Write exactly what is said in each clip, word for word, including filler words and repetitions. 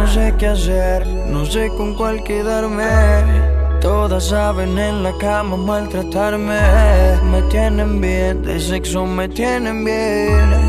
no sé qué hacer, no sé con cuál quedarme. Todas saben en la cama maltratarme. Me tienen bien, de sexo me tienen bien.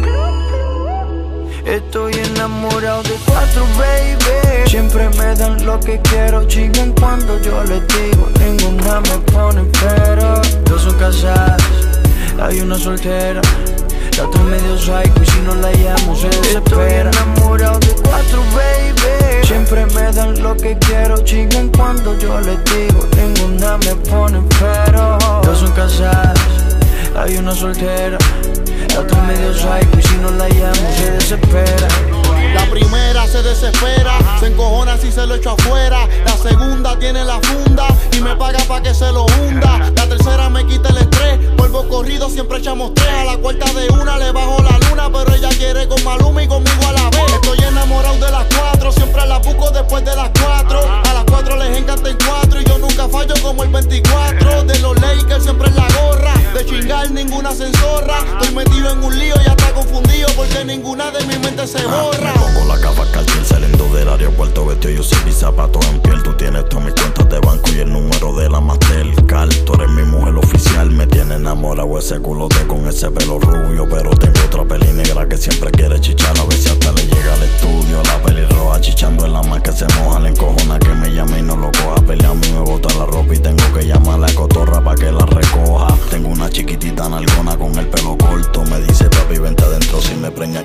Estoy enamorado de cuatro, baby. Siempre me dan lo que quiero, chingan cuando yo les digo. Ninguna me pone pero. Dos son casadas, hay una soltera. La otra medio psycho y si no la llamo se desespera. Estoy enamorado de cuatro, baby. Siempre me dan lo que quiero, chingan cuando yo les digo. Ninguna me pone pero. Dos son casadas, hay una soltera. La otra medio psycho y si no la llamo se desespera. La primera se desespera, se encojona si se lo echo afuera. La segunda tiene la funda y me paga pa' que se lo hunda. La tercera me quita el estrés, vuelvo corrido, siempre echamos tres. A la cuarta de una le bajo la luna, pero ella quiere con Maluma y conmigo a la vez. Estoy enamorado de las cuatro, siempre las busco después de las cuatro. A las cuatro les encanta el cuatro y yo nunca fallo como el veinticuatro. De los Lakers siempre en la gorra, de chingar ninguna se enzorra. Estoy metido en un lío, ya está confundido porque ninguna de mi mente se borra. Pongo la capa cartier saliendo del aeropuerto, vestido yo sin mis zapatos en piel. Tú tienes todas mis cuentas de banco y el número de la Mastercard. Tú eres mi mujer oficial, me tiene enamorado ese culote con ese pelo rubio. Pero tengo otra peli negra que siempre quiere chichar. A ver si hasta le llega al estudio. La peli roja chichando en la más que se moja. Le encojona que me llame y no lo coja. Pelea a mí me bota la ropa y tengo que llamar a la cotorra pa' que la recoja. Tengo una chiquitita nalgona con el pelo corto. Me dice papi vente adentro si me preña.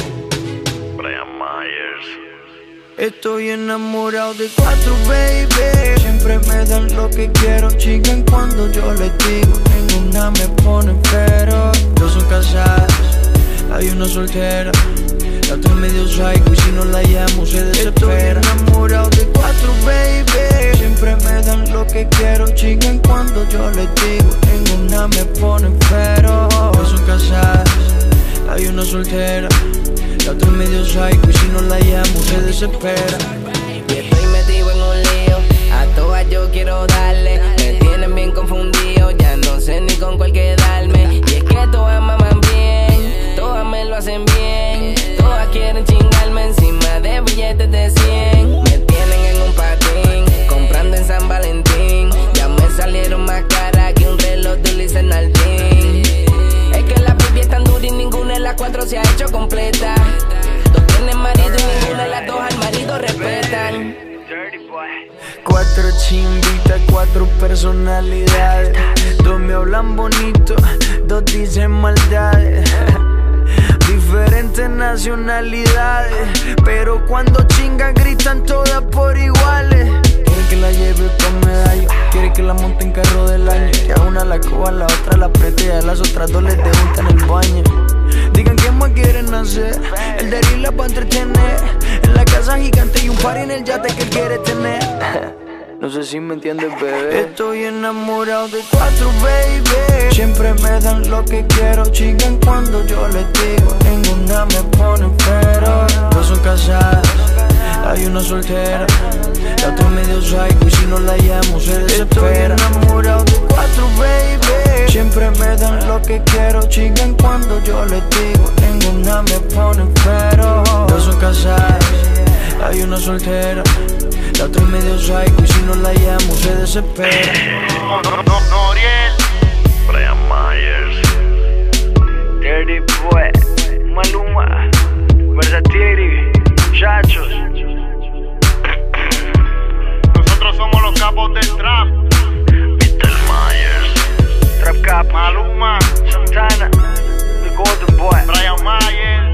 Estoy enamorado de cuatro, baby. Siempre me dan lo que quiero, chingan cuando yo les digo. Ninguna me pone pero. Dos son casadas, hay una soltera. La otra medio psycho y si no la llamo se desespera. Estoy enamorado de cuatro, baby. Siempre me dan lo que quiero, chingan cuando yo les digo. Ninguna me pone pero. Dos son casadas, hay una soltera. La otra medio psycho y si no la llamo se desespera. Y estoy metido en un lío, a todas yo quiero darle. Me tienen bien confundido, ya no sé ni con cuál quedarme. Y es que todas maman bien, todas me lo hacen bien. Todas quieren chingarme encima de billetes de cien. Me tienen en un patín, comprando en San Valentín. Ya me salieron más caras que un reloj de Luis Nardín. Es que la baby es tan dura y ninguna de las cuatro se ha hecho completa. Dos tienen marido y ninguna de las dos al marido respetan. Cuatro chimbitas, cuatro personalidades. Dos me hablan bonito, dos dicen maldades. Diferentes nacionalidades, pero cuando chingan gritan todas por iguales. Quiere que la lleve con medallo, quiere que la monte en carro del año. Que a una la coja, a la otra la apriete y a las otras dos les debuta en el baño. Digan qué más quieren hacer, el de la pa' entretener. En la casa gigante y un party en el yate que él quiere tener. No sé si me entiendes, bebé. Estoy enamorado de cuatro, baby. Siempre me dan lo que quiero, chingan cuando yo les digo. Ninguna me pone pero. Dos son casadas, hay una soltera. La otra medio psycho y si no la llamo se desespera. Estoy enamorado de cuatro, baby. Siempre me dan lo que quiero, chingan cuando yo les digo. Ninguna me pone pero. Dos son casadas, hay una soltera. La otra medio psycho y si no la llamo se desespera. No, no, no, Noriel, Brian Myers, Dirty Boy, Maluma, Versatiri, Chachos. nosotros somos los capos del trap. mister Myers, Trap Cap, Maluma, Santana, The Golden Boy. Brian Myers.